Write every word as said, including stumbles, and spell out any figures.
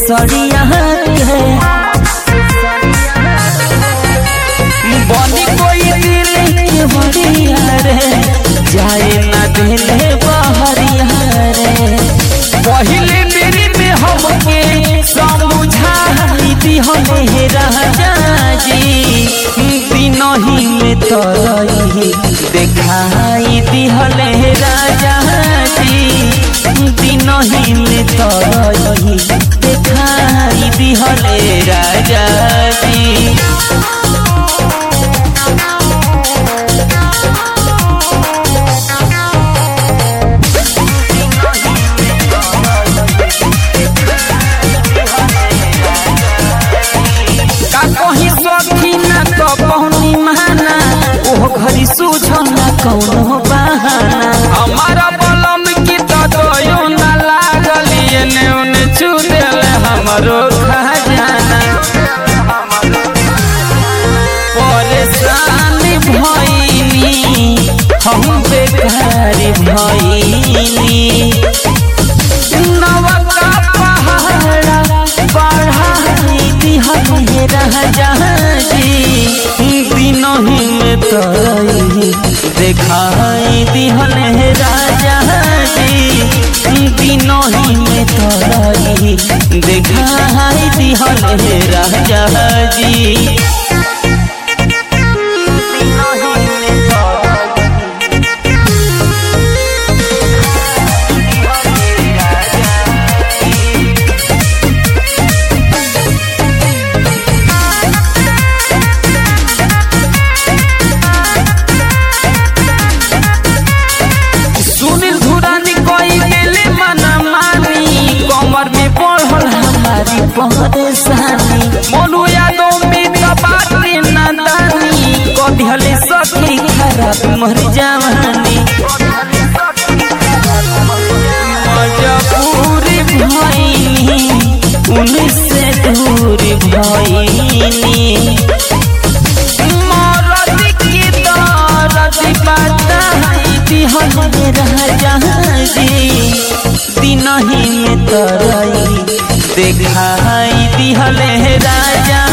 सड़िया के बनी कोई दिल के बड़िया रे जाए ना दिले बहरिया रे पहले मेरी में हमके समझाई दिहले राजा जी दिनही में तरही देखाई दिहले राजा जी दिनही में तरही देखाई दिहले राजा जी घरी सूझो ना कौनो बहाना हमारा बलम की तो ना लागल एने ओने छू देले हमरो खजाना परेशान भइनी हम बेकार भइनी नवका पहाड़ा बढ़ाई दिहले राजा जी दिनही में तरही देखाई दिहले राजा जी दिनही में तरही देखाई दिहले राजा जी परेशानी मोनू यादों में बातें नादानी कदिहले सखी खराब मर जवानी मजबूर भइनी उनसे दूर भइनी मरद की दर्द बताई दिहले राजा जी दिनही में तरही देखाई दिहले राजा